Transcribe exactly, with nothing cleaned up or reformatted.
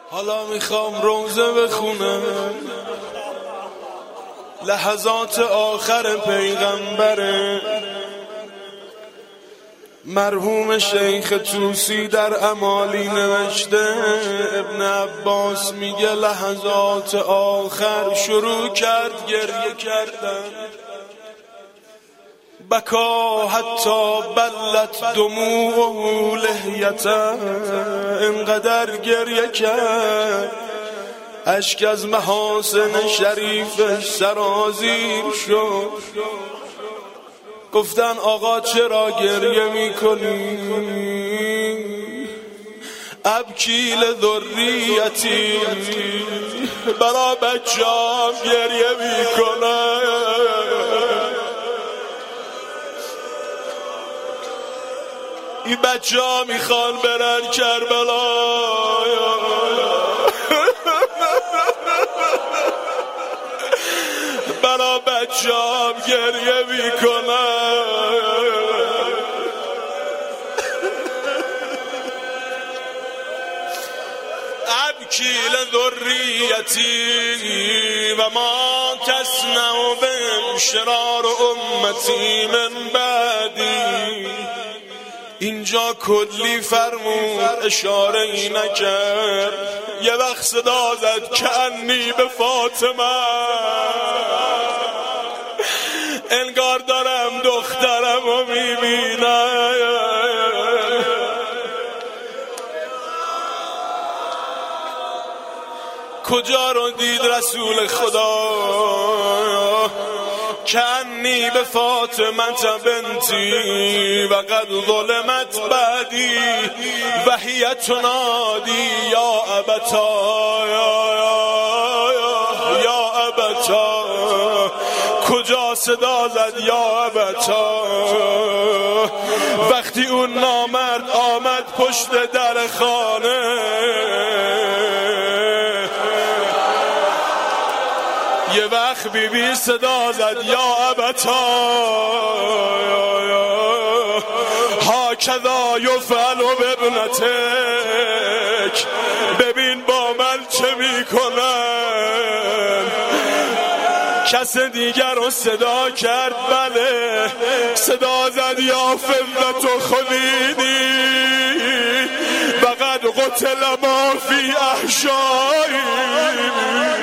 حالا میخوام روزه بخونم، لحظات آخر پیغمبره. مرحوم شیخ توسی در امالی نوشته، ابن عباس میگه لحظات آخر شروع کرد گریه کردن، بکا حتی بلت دموعه لحیته، اینقدر گریه کرد اشک از محاسن شریفش سرازیر شد. گفتن آقا چرا گریه میکنی؟ ابکی لذریتی، برا بچه‌ام گریه میکنه. این بچه ها میخوان برن کربلا، برا بچه هم گریه میکنن. ابکی لذریتی و ما تصنع بهم شرار امتی من بعدی. اینجا کلی فرمود، اشاره ای نکرد. یه وقت صدا زد کعنی به فاطمه، انگار دارم دخترم رو میبینم. کجا رو دید رسول خدا؟ کعنی به فاطمه بنتی و قد ظلمت بعدی و هی تنادی یا ابتا، یا ابتا. کجا صدا زد یا ابتا؟ وقتی اون نامرد آمد پشت در خانه، یه وقت بی بی صدا زد یا ابتا، ها کذا یفعل بابنتک. ببین با من چه میکنن. کس دیگر رو صدا کرد، بله صدا زد یا فضلت خدیدی وقد قتل ما فی احشایی.